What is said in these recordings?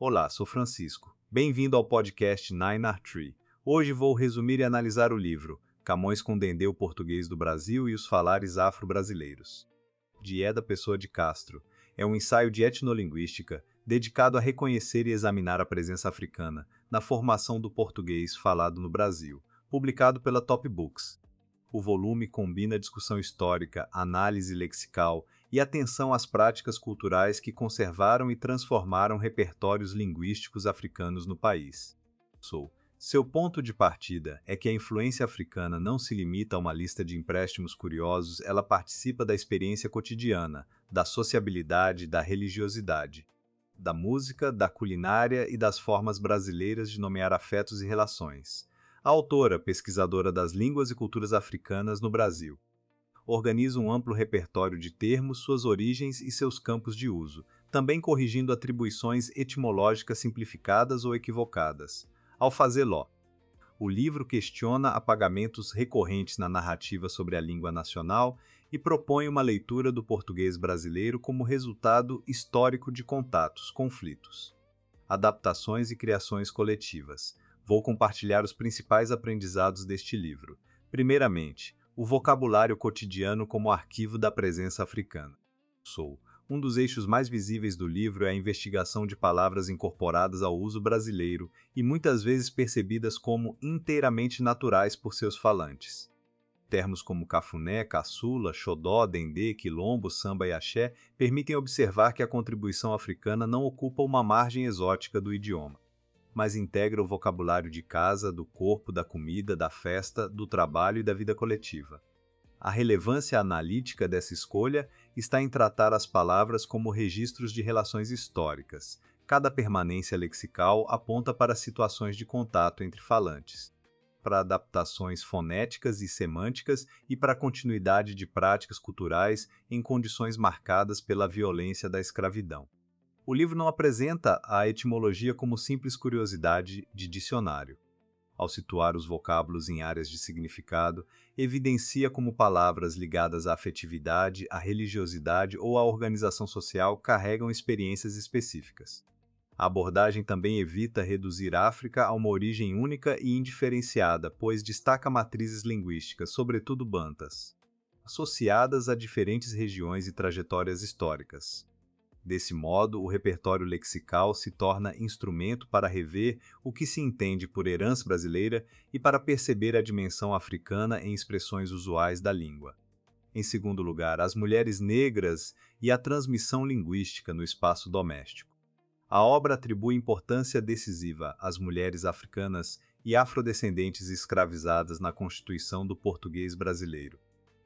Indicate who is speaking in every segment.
Speaker 1: Olá, sou Francisco. Bem-vindo ao podcast Nine Art Tree. Hoje vou resumir e analisar o livro Camões com Dendê, o Português do Brasil e os Falares Afro-Brasileiros, de Eda Pessoa de Castro. É um ensaio de etnolinguística dedicado a reconhecer e examinar a presença africana na formação do português falado no Brasil, publicado pela Top Books. O volume combina discussão histórica, análise lexical e atenção às práticas culturais que conservaram e transformaram repertórios linguísticos africanos no país. Seu ponto de partida é que a influência africana não se limita a uma lista de empréstimos curiosos, ela participa da experiência cotidiana, da sociabilidade, da religiosidade, da música, da culinária e das formas brasileiras de nomear afetos e relações. A autora, pesquisadora das línguas e culturas africanas no Brasil, organiza um amplo repertório de termos, suas origens e seus campos de uso, também corrigindo atribuições etimológicas simplificadas ou equivocadas. Ao fazê-lo, o livro questiona apagamentos recorrentes na narrativa sobre a língua nacional e propõe uma leitura do português brasileiro como resultado histórico de contatos, conflitos, adaptações e criações coletivas. Vou compartilhar os principais aprendizados deste livro. Primeiramente, o vocabulário cotidiano como arquivo da presença africana. Um dos eixos mais visíveis do livro é a investigação de palavras incorporadas ao uso brasileiro e muitas vezes percebidas como inteiramente naturais por seus falantes. Termos como cafuné, caçula, xodó, dendê, quilombo, samba e axé permitem observar que a contribuição africana não ocupa uma margem exótica do idioma, mas integra o vocabulário de casa, do corpo, da comida, da festa, do trabalho e da vida coletiva. A relevância analítica dessa escolha está em tratar as palavras como registros de relações históricas. Cada permanência lexical aponta para situações de contato entre falantes, para adaptações fonéticas e semânticas e para a continuidade de práticas culturais em condições marcadas pela violência da escravidão. O livro não apresenta a etimologia como simples curiosidade de dicionário. Ao situar os vocábulos em áreas de significado, evidencia como palavras ligadas à afetividade, à religiosidade ou à organização social carregam experiências específicas. A abordagem também evita reduzir África a uma origem única e indiferenciada, pois destaca matrizes linguísticas, sobretudo bantas, associadas a diferentes regiões e trajetórias históricas. Desse modo, o repertório lexical se torna instrumento para rever o que se entende por herança brasileira e para perceber a dimensão africana em expressões usuais da língua. Em segundo lugar, as mulheres negras e a transmissão linguística no espaço doméstico. A obra atribui importância decisiva às mulheres africanas e afrodescendentes escravizadas na constituição do português brasileiro.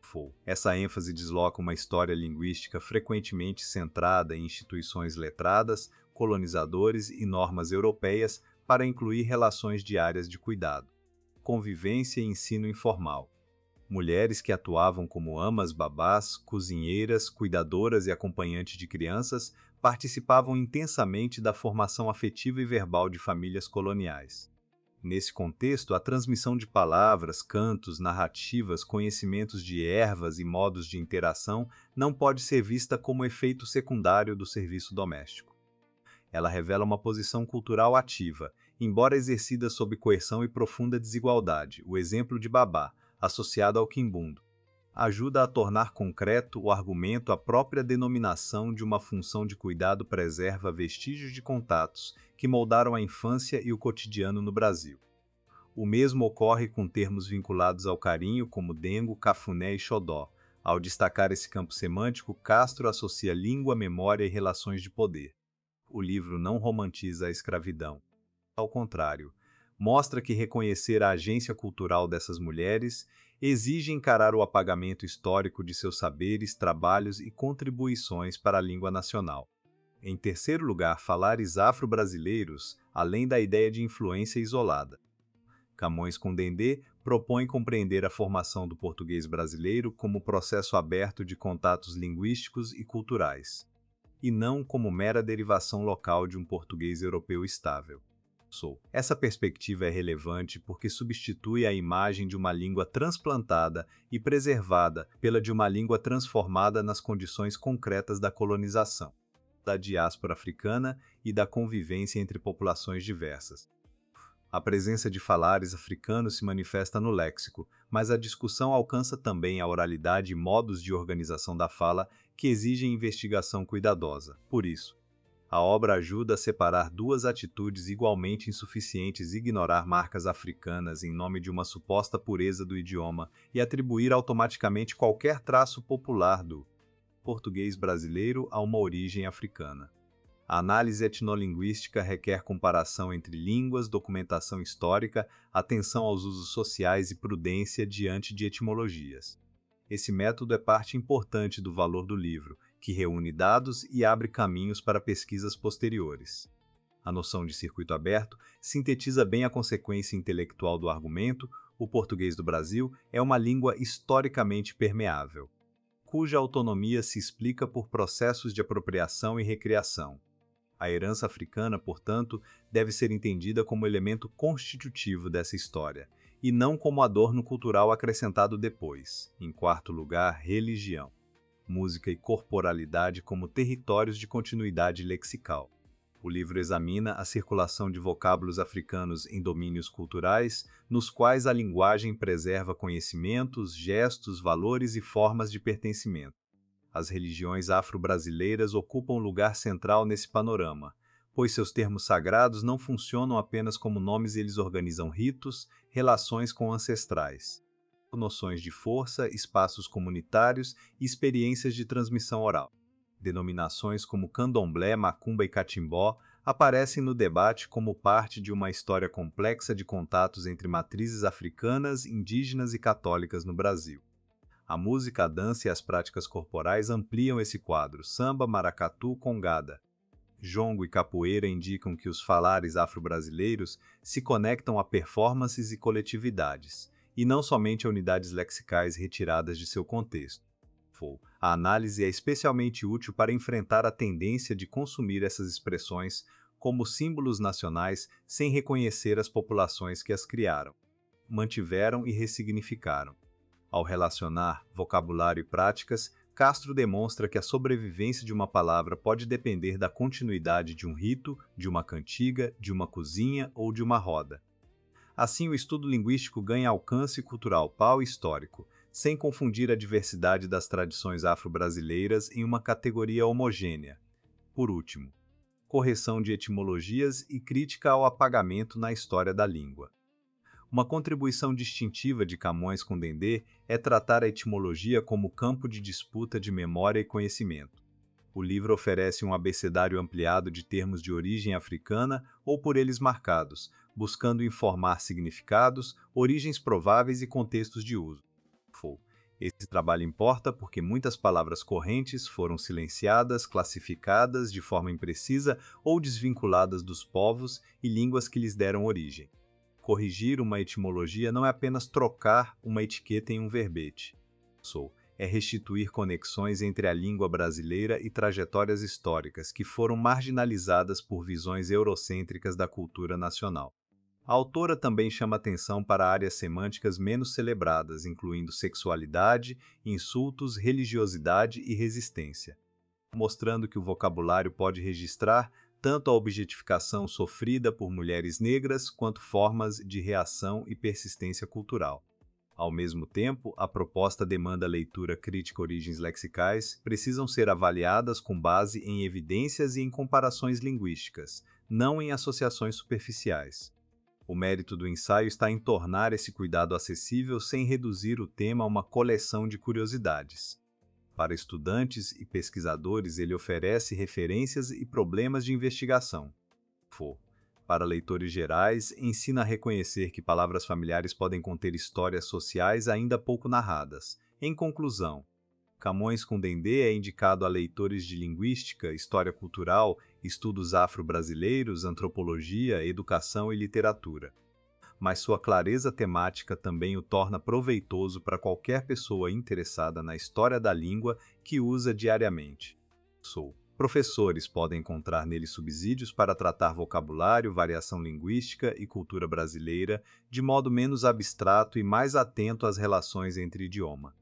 Speaker 1: Essa ênfase desloca uma história linguística frequentemente centrada em instituições letradas, colonizadores e normas europeias para incluir relações diárias de cuidado, convivência e ensino informal. Mulheres que atuavam como amas, babás, cozinheiras, cuidadoras e acompanhantes de crianças participavam intensamente da formação afetiva e verbal de famílias coloniais. Nesse contexto, a transmissão de palavras, cantos, narrativas, conhecimentos de ervas e modos de interação não pode ser vista como efeito secundário do serviço doméstico. Ela revela uma posição cultural ativa, embora exercida sob coerção e profunda desigualdade. O exemplo de babá, associado ao quimbundo, ajuda a tornar concreto o argumento. A própria denominação de uma função de cuidado preserva vestígios de contatos que moldaram a infância e o cotidiano no Brasil. O mesmo ocorre com termos vinculados ao carinho como dengo, cafuné e xodó. Ao destacar esse campo semântico, Castro associa língua, memória e relações de poder. O livro não romantiza a escravidão. Ao contrário, mostra que reconhecer a agência cultural dessas mulheres exige encarar o apagamento histórico de seus saberes, trabalhos e contribuições para a língua nacional. Em terceiro lugar, falares afro-brasileiros, além da ideia de influência isolada. Camões com Dendê propõe compreender a formação do português brasileiro como processo aberto de contatos linguísticos e culturais, e não como mera derivação local de um português europeu estável. Essa perspectiva é relevante porque substitui a imagem de uma língua transplantada e preservada pela de uma língua transformada nas condições concretas da colonização. da diáspora africana e da convivência entre populações diversas. A presença de falares africanos se manifesta no léxico, mas a discussão alcança também a oralidade e modos de organização da fala que exigem investigação cuidadosa. Por isso, a obra ajuda a separar duas atitudes igualmente insuficientes: ignorar marcas africanas em nome de uma suposta pureza do idioma e atribuir automaticamente qualquer traço popular do português brasileiro a uma origem africana. A análise etnolinguística requer comparação entre línguas, documentação histórica, atenção aos usos sociais e prudência diante de etimologias. Esse método é parte importante do valor do livro, que reúne dados e abre caminhos para pesquisas posteriores. A noção de circuito aberto sintetiza bem a consequência intelectual do argumento: o português do Brasil é uma língua historicamente permeável, cuja autonomia se explica por processos de apropriação e recriação. A herança africana, portanto, deve ser entendida como elemento constitutivo dessa história, e não como adorno cultural acrescentado depois. Em quarto lugar, religião, música e corporalidade como territórios de continuidade lexical. O livro examina a circulação de vocábulos africanos em domínios culturais, nos quais a linguagem preserva conhecimentos, gestos, valores e formas de pertencimento. As religiões afro-brasileiras ocupam lugar central nesse panorama, pois seus termos sagrados não funcionam apenas como nomes, eles organizam ritos, relações com ancestrais, noções de força, espaços comunitários e experiências de transmissão oral. Denominações como candomblé, macumba e catimbó aparecem no debate como parte de uma história complexa de contatos entre matrizes africanas, indígenas e católicas no Brasil. A música, a dança e as práticas corporais ampliam esse quadro. Samba, maracatu, congada, jongo e capoeira indicam que os falares afro-brasileiros se conectam a performances e coletividades, e não somente a unidades lexicais retiradas de seu contexto. A análise é especialmente útil para enfrentar a tendência de consumir essas expressões como símbolos nacionais sem reconhecer as populações que as criaram, mantiveram e ressignificaram. Ao relacionar vocabulário e práticas, Castro demonstra que a sobrevivência de uma palavra pode depender da continuidade de um rito, de uma cantiga, de uma cozinha ou de uma roda. Assim, o estudo linguístico ganha alcance cultural e histórico, sem confundir a diversidade das tradições afro-brasileiras em uma categoria homogênea. Por último, correção de etimologias e crítica ao apagamento na história da língua. Uma contribuição distintiva de Camões com Dendê é tratar a etimologia como campo de disputa de memória e conhecimento. O livro oferece um abecedário ampliado de termos de origem africana ou por eles marcados, buscando informar significados, origens prováveis e contextos de uso. Esse trabalho importa porque muitas palavras correntes foram silenciadas, classificadas de forma imprecisa ou desvinculadas dos povos e línguas que lhes deram origem. Corrigir uma etimologia não é apenas trocar uma etiqueta em um verbete. É restituir conexões entre a língua brasileira e trajetórias históricas que foram marginalizadas por visões eurocêntricas da cultura nacional. A autora também chama atenção para áreas semânticas menos celebradas, incluindo sexualidade, insultos, religiosidade e resistência, mostrando que o vocabulário pode registrar tanto a objetificação sofrida por mulheres negras quanto formas de reação e persistência cultural. Ao mesmo tempo, a proposta demanda leitura crítica. Origens lexicais precisam ser avaliadas com base em evidências e em comparações linguísticas, não em associações superficiais. O mérito do ensaio está em tornar esse cuidado acessível sem reduzir o tema a uma coleção de curiosidades. Para estudantes e pesquisadores, ele oferece referências e problemas de investigação. Para leitores gerais, ensina a reconhecer que palavras familiares podem conter histórias sociais ainda pouco narradas. Em conclusão, Camões com Dendê é indicado a leitores de linguística, história cultural, estudos afro-brasileiros, antropologia, educação e literatura. Mas sua clareza temática também o torna proveitoso para qualquer pessoa interessada na história da língua que usa diariamente. Professores podem encontrar nele subsídios para tratar vocabulário, variação linguística e cultura brasileira de modo menos abstrato e mais atento às relações entre idioma.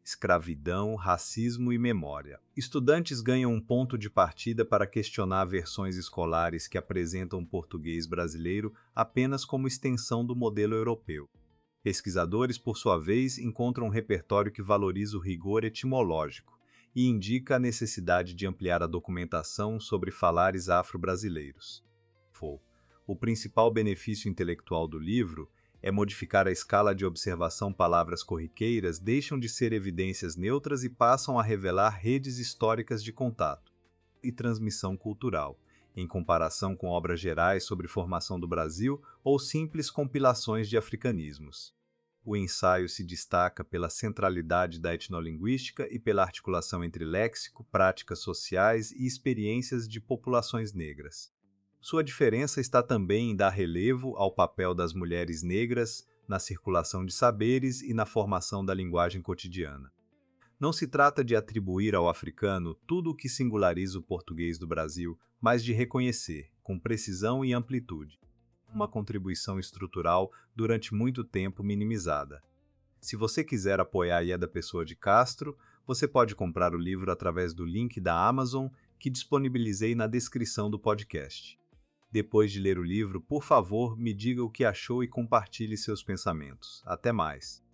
Speaker 1: Escravidão, Racismo e Memória. Estudantes ganham um ponto de partida para questionar versões escolares que apresentam o português brasileiro apenas como extensão do modelo europeu. Pesquisadores, por sua vez, encontram um repertório que valoriza o rigor etimológico e indica a necessidade de ampliar a documentação sobre falares afro-brasileiros. O principal benefício intelectual do livro é modificar a escala de observação. Palavras corriqueiras deixam de ser evidências neutras e passam a revelar redes históricas de contato e transmissão cultural, em comparação com obras gerais sobre formação do Brasil ou simples compilações de africanismos. O ensaio se destaca pela centralidade da etnolinguística e pela articulação entre léxico, práticas sociais e experiências de populações negras. Sua diferença está também em dar relevo ao papel das mulheres negras na circulação de saberes e na formação da linguagem cotidiana. Não se trata de atribuir ao africano tudo o que singulariza o português do Brasil, mas de reconhecer, com precisão e amplitude, uma contribuição estrutural durante muito tempo minimizada. Se você quiser apoiar Ieda Pessoa de Castro, você pode comprar o livro através do link da Amazon que disponibilizei na descrição do podcast. Depois de ler o livro, por favor, me diga o que achou e compartilhe seus pensamentos. Até mais!